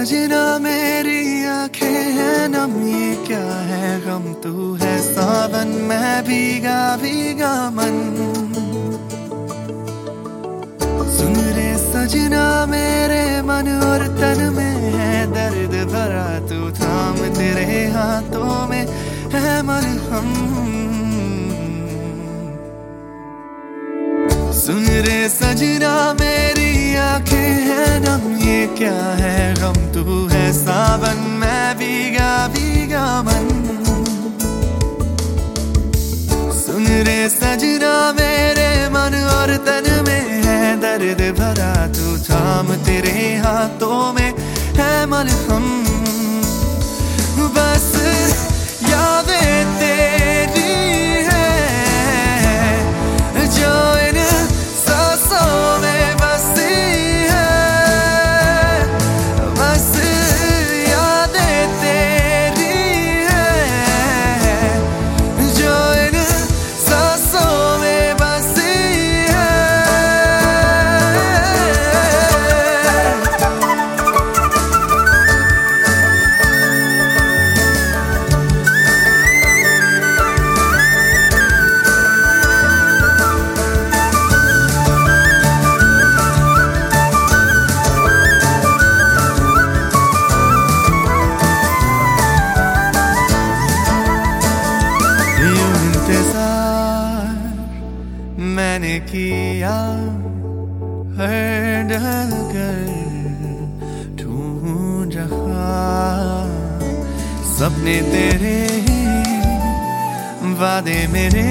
सजना मेरी आंखें हैं नम, ये क्या है गम, तू है सावन मैं भीगा भीगा मन। सुन रे सजना मेरे मन और तन में है दर्द भरा, तू थाम तेरे हाथों में है मरहम। सुन रे सजना मेरी आंखें हैं नम, ये क्या है गम, तू है सावन मैं भीगा भीगा मन। सुन रे सजना मेरे मन और तन में है दर्द भरा, तू थाम तेरे हाथों में है मलहम। बस यादें तेरी है जो इन सांसों में बसी है, बस यादें तेरी है जो इन सांसों में बसी है। मैंने किया हर डगर ढूंढ रहा, सपने तेरे वादे मेरे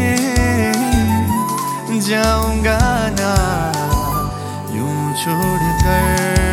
जाऊंगा ना यूं छोड़ कर।